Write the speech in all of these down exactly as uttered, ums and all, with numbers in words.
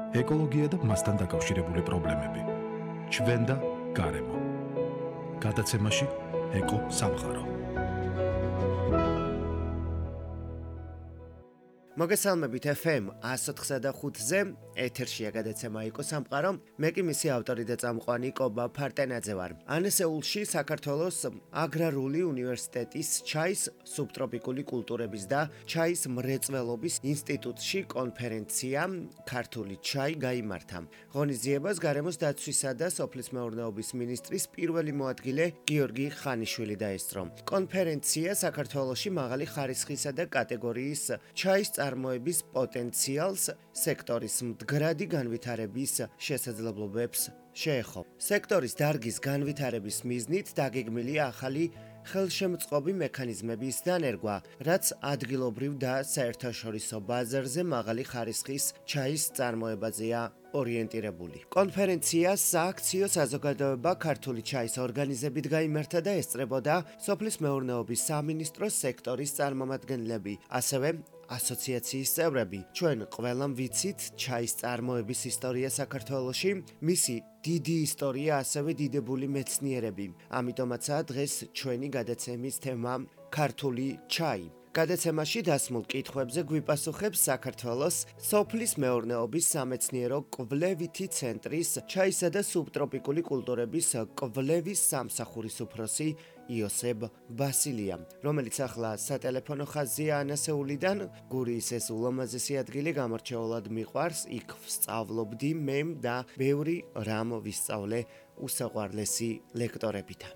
ეკოლოგია და მასთან დაკავშირებული პრობლემები. ჩვენ და გარემო. გადაცემაში ეკო სამყარო. მოგესალმებით ეფ ემ one oh four point five-ზე, ეთერშია გადაცემა ეკო სამყარო. მე კი მისი ავტორი და წამყვანი კობა ფარტენაძე ვარ. ანსეულში საქართველოს აგრარული უნივერსიტეტის ჩაის სუბტროპიკული კულტურების და ჩაის მრეწველობის ინსტიტუტში კონფერენცია ქართული ჩაი გაიმართა. ღონისძიებას გარემოს დაცვისა და სოფლის მეურნეობის მინისტრის პირველი მოადგილე გიორგი ხანიშვილი დაესწრო. კონფერენცია საქართველოში მაღალი ხარისხისა და კატეგორიის ჩაის წარმოების პოტენციალს, სექტორის მდგრადი განვითარების შესაძლებლობებს შეეხო. სექტორის დარგის განვითარების მიზნით დაგეგმილია ახალი ხელშემწყობი მექანიზმების დანერგვა, რაც ადგილობრივ და საერთაშორისო ბაზარზე მაღალი ხარისხის ჩაის წარმოებაზეა ორიენტირებული. კონფერენცია სააქციო საზოგადოება ქართული ჩაის ორგანიზებით გაიმართა და ესწრებოდა სოფლის მეურნეობის სამინისტროს სექტორის წარმომადგენლები, ასევე ასოციაციის წევრები. ჩვენ ყველამ ვიცით ჩაის წარმოების ისტორია საქართველოში, მისი დიდი ისტორია, ასევე დიდებული მეცნიერები. ამიტომაცაა დღეს ჩვენი გადაცემის თემა ქართული ჩაი. გადაცემაში დასმულ კითხვებზე გვიპასუხებს საქართველოს სოფლის მეურნეობის სამეცნიერო კვლევითი ცენტრის ჩაისა და სუბტროპიკული კულტურების კვლევის სამსახურის უფროსი იოსებ ბასილია, რომელიც ახლა სატელეფონო ხაზია ანასეულიდან. გურიის ეს ულამაზესი ადგილი გამორჩეულად მიყვარს, იქ ვსწავლობდი მე და ბევრი რამ ვისწავლე უსაყვარლესი ლექტორებიდან.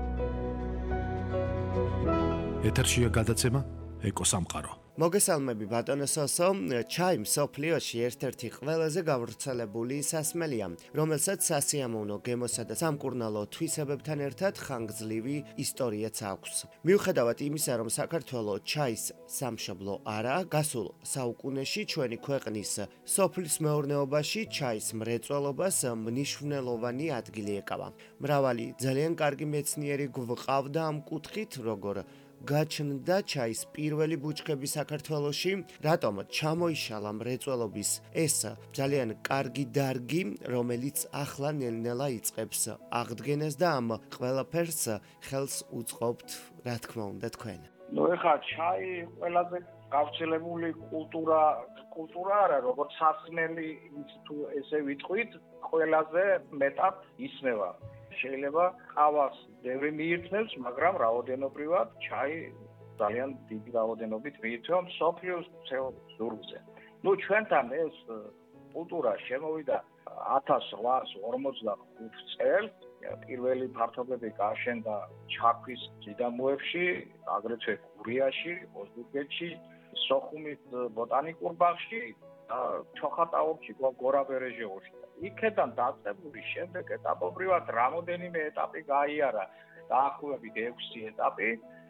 ეთერშია გადაცემა ეკო სამყარო. მოგესალმები ბატონო სოსო. ჩაი მსოფლიოში ერთ-ერთი ყველაზე გავრცელებული სასმელია, რომელსაც სასიამოვნო გემოსა და სამკურნალო თვისებებთან ერთად ხანგრძლივი ისტორიაც აქვს. მიუხედავად იმისა, რომ საქართველოს ჩაის სამშობლო არაა, გასულ საუკუნეში ჩვენი ქვეყნის სოფლის მეურნეობაში ჩაის მრეწველობას მნიშვნელოვანი ადგილი ეკავა. მრავალი ძალიან კარგი მეცნიერი გვყავდა ამ კუთხით, როგორ გაჩნდა ჩაის პირველი ბუჩქები საქართველოში, რატომ ჩამოიშალა მრეწველობის ეს ძალიან კარგი დარგი, რომელიც ახლა ნელ-ნელა იწყებს აღდგენას და ამ ყველაფერს ხელს უწყობთ, რა თქმა უნდა, თქვენ. ნუ ეხლა ჩაი ყველაზე გავრცელებული კულტურა კულტურა არა, როგორც სასმელი, თუ ესე ვიტყვით, ყველაზე მეტად ისმევა. შეიძლება ყავას ბევრი მიირთმევს, მაგრამ რაოდენობრივად ჩაი ძალიან დიდი რაოდენობით მიირთმევა მსოფლიოს მთელ ზურგზე. ნუ ჩვენთან ეს კულტურა შემოვიდა ათას რვაას ორმოცდახუთ წელს, პირველი ფართობები გააშენდა ჩაქვის მიდამოებში, აგრეთვე გურიაში, ოზურგეთში, სოხუმის ბოტანიკურ ბაღში და ჩოხატაურში, გორაბერეჟეოში. იქედან დაწყებული შემდეგ ეტაპობრივად რამოდენიმე ეტაპი გაიარა, დაახლოებით ექვსი ეტაპი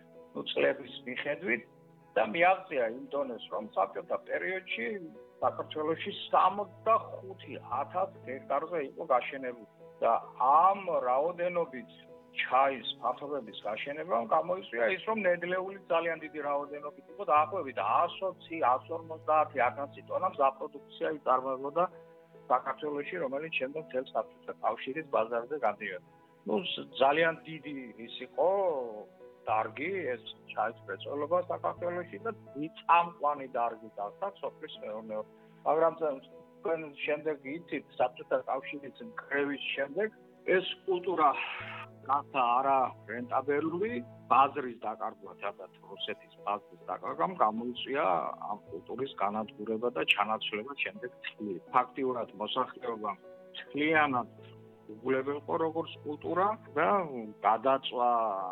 წლების მიხედვით და მიაღწია იმ დონეს, რომ საბჭოთა პერიოდში საქართველოში სამოცდახუთი ათასი ჰექტარზე იყო გაშენებული და ამ რაოდენობით ჩაის ფართობების გაშენებამ გამოიწვია ის, რომ ნედლეული ძალიან დიდი რაოდენობით იყო, დაახლოებით ათი, ათს ორმოცდაათი ათასი ტონა მზაპროდუქცია იწარმოებოდა საქართველოში, რომელიც შემდეგ მთელ საბჭოთა კავშირის ბაზარზე გადიოდა. ნუ ძალიან დიდი ის იყო დარგი ეს ჩაის მრეწველობა საქართველოში და წამყვანი დარგი გახდა სოფლის მეურნეობა. მაგრამ თქვენ შემდეგ იცით საბჭოთა კავშირის კრევის შემდეგ ეს კულტურა გახდა არა რენტაბელური, ბაზრის დაკარგვა სადაც რუსეთის ბაზრის დაკარგვამ გამოიწვია ამ კულტურის განადგურება და ჩანაცვლება შემდეგ წყლით. ფაქტიურად მოსახლეობამ წყლიანად უგულებელყო როგორც კულტურა და გადაწვა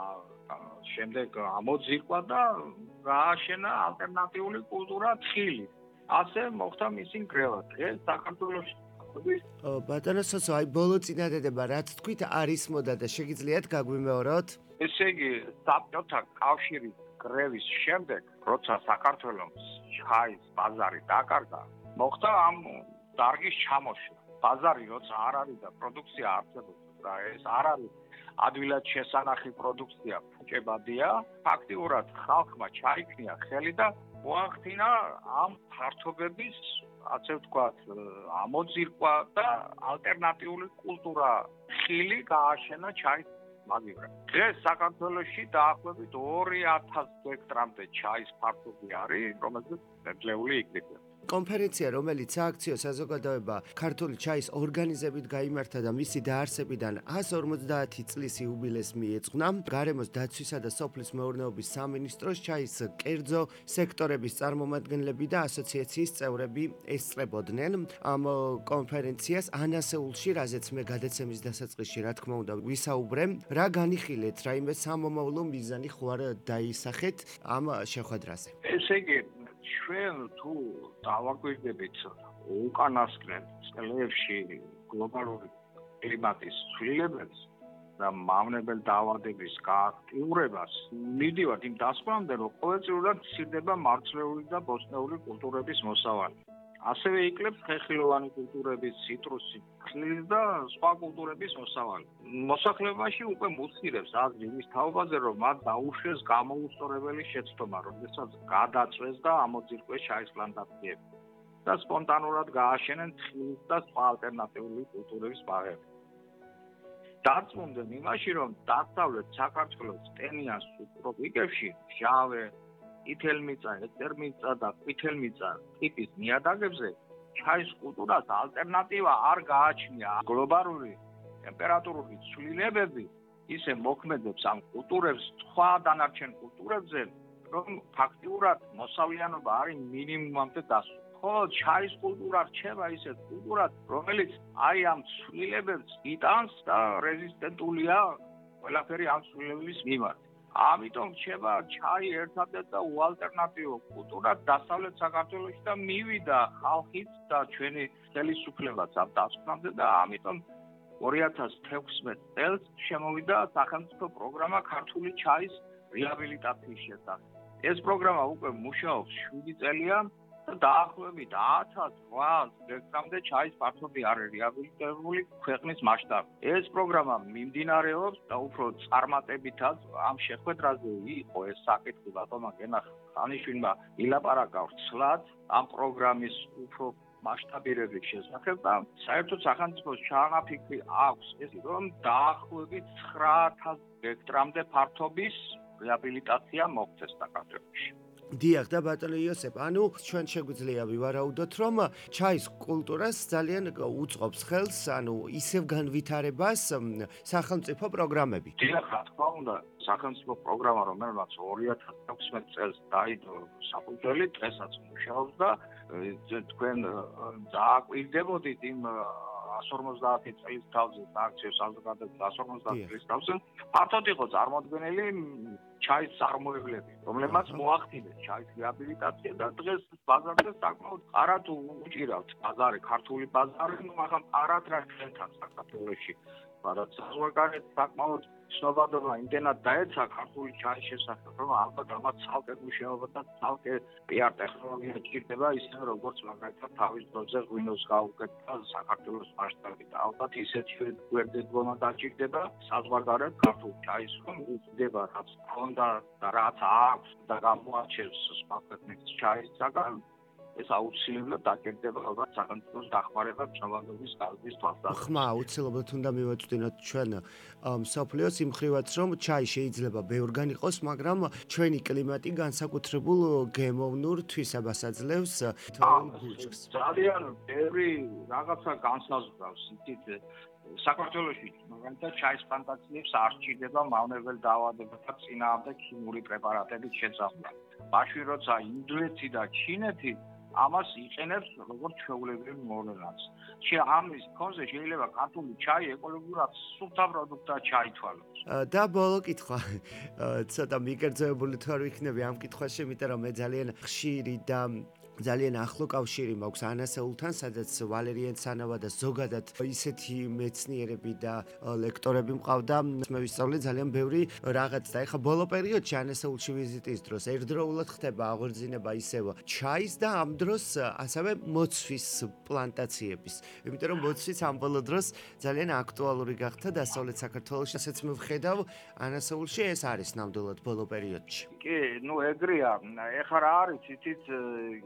შემდეგ ამოძირკვა და გააშენა ალტერნატიული კულტურა თხილი. ასე მოხდა მისი ნგრევა. დღეს საქართველოში ბატონო სოსო, აი ბოლო წინადადება რაც თქვით არის მოდა და შეგიძლიათ გაგვიმეოროთ? ესე იგი, საბჭოთა კავშირის კრევის შემდეგ, როცა საქართველოს ჩაის ბაზარი დაკარგა, მოხდა ამ დარგის ჩამოშლა. ბაზარი როცა არ არის და პროდუქცია არსებობს და ეს არ არის ადვილად შესანახი პროდუქცია, ფუჭებადია, ფაქტიურად ხალხმა ჩაიქნია ხელი და მოახდინა ამ ფართობების ასე ვთქვათ, ამოძირკვა და ალტერნატიული კულტურა ხილი გააშენა ჩაის მაგივრად. დღეს საქართველოში დაახლოებით ორი ათას ჰექტრამდე ჩაის ფართობი არის, რომელზეც ნედლეული იკრიბება. კონფერენცია, რომელიც სააქციო საზოგადოება ქართული ჩაის ორგანიზებით გაიმართა და მისი დაარსებიდან εκατს ორმოცდაათი წლის იუბილეს მიეძღვნა, გარემოს დაცვისა და სოფლის მეურნეობის სამინისტროს ჩაის კერძო სექტორების წარმომადგენლები და ასოციაციის წევრები ესწრებოდნენ ამ კონფერენციას ანასეულში, რაზეც მე გადაცემის დასაწყისში რა თქმა უნდა ვისაუბრე, რა განიხილეთ, რაიმე სამომავლო მიზანი ხო არ დაისახეთ ამ შეხვედრაზე. ესე იგი ჩვენ თუ დავაკვირდებით უკანასკნელ წლებში გლობალური კლიმატის ცვლილებებს და მავნებელ დაავადების გააქტიურებას, მივდივართ იმ დასკვნამდე, რომ ყოველწლიურად მცირდება მარცვლეული და ბოსტნეული კულტურების მოსავალი. ასევე იკლებს ხეხილოვანი კულტურების, ციტრუსი, ხილის და სხვა კულტურების მოსავალი. მოსახლეობაში უკვე მუცირებს აზრი ის თაობაზე, რომ მათ დაუშვეს გამოუსწორებელი შეცდომა, როდესაც გადაწვეს და ამოძირკვეს ჩაის პლანტაციები და სპონტანურად გააშენენ ხილის და სხვა ალტერნატიული კულტურების ბაღები. დარწმუნდნენ იმაში, რომ დასავლეთ საქართველოს ტენიან სუბტროპიკებში მჟავე, ითელმიწა, ეთერმიწა და ყვითელმიწა ტიპის ნიადაგებზე ჩაის კულტურას ალტერნატივა არ გააჩნია. გლობალური ტემპერატურული ცვლილებები ისე მოქმედებს ამ კულტურებს სხვა დანარჩენ კულტურებზე, რომ ფაქტიურად მოსავლიანობა არის მინიმუმამდე დასული. ხო, ჩაის კულტურა რჩება ისეთ კულტურად, რომელიც აი ამ ცვლილებებს იტანს და რეზისტენტულია ყველაფერი ამ ცვლილებების მიმართ. ამიტომ რჩება ჩაი ერთადერთ და უალტერნატივო კულტურად დასავლეთ საქართველოში და მივიდა ხალხიც და ჩვენი ხელისუფლებაც ამ დასკვნამდე და ამიტომ ორი ათას თექვსმეტ წელს შემოვიდა სახელმწიფო პროგრამა ქართული ჩაის რეაბილიტაციის შესახებ. ეს პროგრამა უკვე მუშაობს შვიდი წელია და დაახლოებით ათას რვაას ჰექტრამდე ჩაის ფართობი არის რეაბილიტირებული ქვეყნის მასშტაბით. ეს პროგრამა მიმდინარეობს და უფრო წარმატებითაც ამ შეხვედრაზე იყო ეს საკითხი ბატონმა გენა ხანიშვილმა ილაპარაკა ვრცლად ამ პროგრამის უფრო მასშტაბირების შესახებ და საერთოდ სახელმწიფოს ჩაანაფიქრი აქვს ეს, რომ დაახლოებით ცხრა ათას ჰექტრამდე ფართობის რეაბილიტაცია მოხდეს საქართველოში. დიახ და ბატონო იოსებ, ანუ ჩვენ შეგვიძლია ვივარაუდოთ, რომ ჩაის კულტურას ძალიან უწყობს ხელს, ანუ ისევ განვითარებას სახელმწიფო პროგრამები. დიახ, რა თქმა უნდა, სახელმწიფო პროგრამა, რომელმაც ორი ათას თექვსმეტ წელს დაიდო საფუძველი, დღესაც მუშაობს და თქვენ დააკვირდებოდით იმ εκατს ორმოცდაათი წლის თავზე, სააქციო საზოგადოების εκατს ორმოცდაათი წლის თავზე, ფართოდ იყო წარმოდგენილი ჩაის წარმოებლები, რომლებმაც მოახდინეს ჩაის რეაბილიტაცია და დღეს ბაზარზე საკმაოდ არად უჭირავთ ბაზარი, ქართული ბაზარი, ნუ ახლა არად რა ჩვენთან საქართველოში. მაგრამ საზღვარგარეთ საკმაოდ ცნობადობა იმდენად დაეცა ქართული ჩაის შესახებ, რომ ალბათ ამათ ცალკე მუშაობა და ცალკე პიარ ტექნოლოგია ჭირდება, ისე როგორც მაგალითად თავის დროზე ღვინოს გაუკეთდა საქართველოს მასშტაბით. ალბათ ისეთი გვერდედგომა დაჭირდება საზღვარგარეთ ქართული ჩაის, რომ უძდება რაც ჰქონდა და რაც აქვს და გამოარჩევს სხვა ქვეყნის ჩაისაგან. ეს აუცილებლად დაჭირდება ალბათ სახელმწიფოს დახმარება ცნობადობის გაზრდის თვალსაზრისით. ხმა აუცილებლად უნდა მივაწვდინოთ ჩვენ მსოფლიოს იმ მხრივაც, რომ ჩაი შეიძლება ბევრგან იყოს, მაგრამ ჩვენი კლიმატი განსაკუთრებულ გემოვნურ თვისებას აძლევს ბუჩქს. ძალიან ბევრი რაღაცა განსაზღვრავს იცით საქართველოში, მაგალითად ჩაის პლანტაციებს არ სჭირდება მავნებელ დაავადებათა წინააღმდეგ ქიმიური პრეპარატების შეწამლა. მაშინ როცა ინდოეთი და ჩინეთი ამას იყენებს როგორც ჩვეულებრივ მოვლენას. ამის ფონზე შეიძლება ქართული ჩაი ეკოლოგიურად სუფთა პროდუქტად ჩაითვალოს. და ბოლო კითხვა, ცოტა მიკერძოებული თუ არ ვიქნები ამ კითხვაში, იმიტომ რომ მე ძალიან ხშირი და ძალიან ახლო კავშირი მაქვს ანასეულთან, სადაც ვალერიან ცანავა და ზოგადად ისეთი მეცნიერები და ლექტორები მყავდა. მე ვისწავლე ძალიან ბევრი რაღაც და ეხა ბოლო პერიოდში ანასეულში ვიზიტის დროს ერთდროულად ხდება აღორძინება ისევ ჩაის და ამ დროს ასევე მოცვის პლანტაციების. იმიტომ რომ მოცვიც ამ ბოლო დროს ძალიან აქტუალური გახდა დასავლეთ საქართველოში, ასეც მე ვხედავ ანასეულში ეს არის ნამდვილად ბოლო პერიოდში. კი, ნუ ეგრეა. ეხლა რა არის, იცით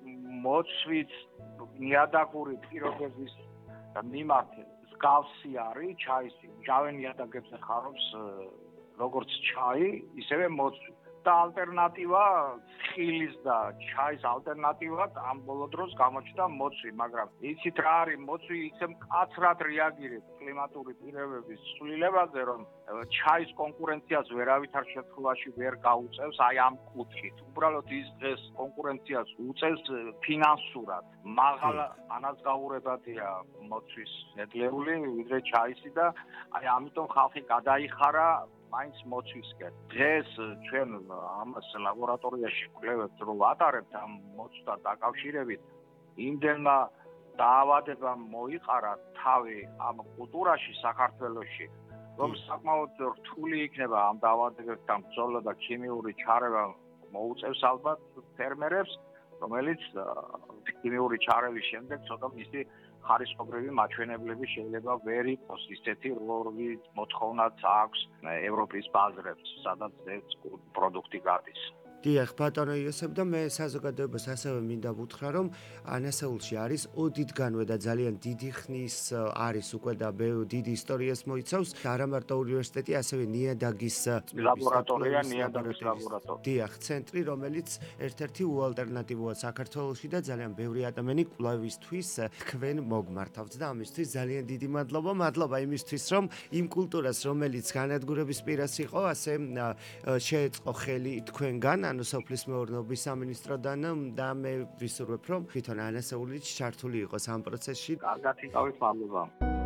მოცვით ნიადაგური პირობების მიმართ მსგავსი არის ჩაისი. მჟავე ნიადაგებზე ხარობს როგორც ჩაი, ისევე მოცვი. და ალტერნატივა ხილის და ჩაის ალტერნატივად ამ ბოლო დროს გამოჩნდა მოცვი, მაგრამ იცით რა არის მოცვი, ისე მკაცრად რეაგირებს კლიმატური პირობების ცვლილებაზე, რომ ჩაის კონკურენციას ვერავითარ შემთხვევაში ვერ გაუწევს აი ამ კუთხით. უბრალოდ ის დღეს კონკურენციას უწევს ფინანსურად. მაღალ ანაზღაურებადია მოცვის ნედლეული, ვიდრე ჩაისი და აი ამიტომ ხალხი გადაიხარა მაინც მოცვისკენ. დღეს ჩვენ ამას ლაბორატორიაში კვლევებს რო ვატარებთ ამ მოცვთან დაკავშირებით, იმდენმა დაავადებამ მოიყარა თავი ამ კულტურაში საქართველოში, რომ საკმაოდ რთული იქნება ამ დაავადებებთან ბრძოლა და ქიმიური ჩარევა მოუწევს ალბათ ფერმერებს, რომელიც ქიმიური ჩარევის შემდეგ ცოტა მისი ხარისხობრივი მაჩვენებლები შეიძლება ვერ იყოს ისეთი, როგორი მოთხოვნაც აქვს ევროპის ბაზრებს, სადაც ეს პროდუქტი გადის. დიახ, ბატონო იოსებ და მე საზოგადოებას ასევე მინდა ვუთხრა, რომ ანასეულში არის ოდითგანვე და ძალიან დიდი ხნის არის უკვე და დიდი ისტორიას მოიცავს. არა მარტო უნივერსიტეტი, ასევე ნიადაგის ლაბორატორია, ნიადაგის ლაბორატორია. დიახ, ცენტრი, რომელიც ერთ-ერთი უალტერნატივოა საქართველოში და ძალიან ბევრი ადამიანი კვლევისთვის თქვენ მოგმართავთ და ამისთვის ძალიან დიდი მადლობა. მადლობა იმისთვის, რომ იმ კულტურას, რომელიც განადგურების პირას იყო, ასე შეეწყო ხელი თქვენგან ანუ სოფლის მეურნეობის სამინისტროდან და მე ვისურვებ, რომ თვითონ ანასეულიც ჩართული იყოს ამ პროცესში. კარგად იყავით, მადლობა.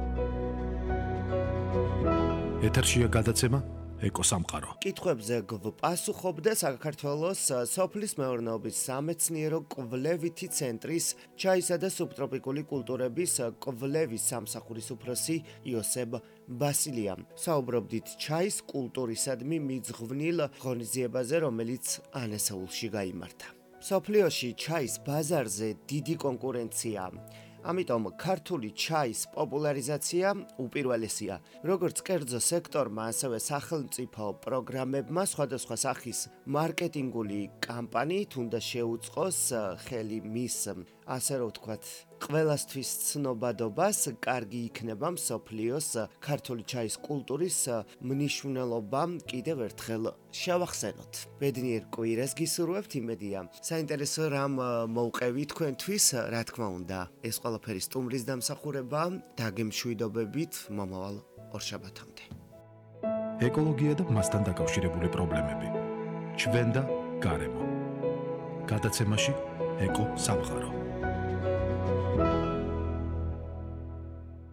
ეთერშია გადაცემა ეკოსამყარო. კითხვებზე გვპასუხობდა საქართველოს სოფლის მეურნეობის სამეცნიერო კვლევითი ცენტრის ჩაისა და სუბტროპიკული კულტურების კვლევის სამსახურის უფროსი იოსებ ბასილიამ. საუბრობდით ჩაის კულტურისადმი მიძღვნილ ღონისძიებაზე, რომელიც ანასეულში გაიმართა. სოფლიოში ჩაის ბაზარზე დიდი კონკურენციაა. ამიტომ ქართული ჩაის პოპულარიზაცია უპირველესია. როგორც კერძო სექტორმა, ასევე სახელმწიფო პროგრამებმა სხვადასხვა სახის მარკეტინგული კამპანიით უნდა შეუწყოს ხელი მის, ასე რომ ვთქვათ, ყველასთვის ცნობადობას. კარგი იქნება მსოფლიოს ქართული ჩაის კულტურის მნიშვნელობა კიდევ ერთხელ შევახსენოთ. ბედნიერ კვირას გისურვებთ, იმედია საინტერესო რამ მოვყევი თქვენთვის, რა თქმა უნდა. ეს ყველაფერი სტუმრის დამსახურება, დაგემშვიდობებით მომავალ ორშაბათამდე. ეკოლოგია და მასთან დაკავშირებული პრობლემები. ჩვენ და გარემო. გადაცემაში ეკო სამყარო.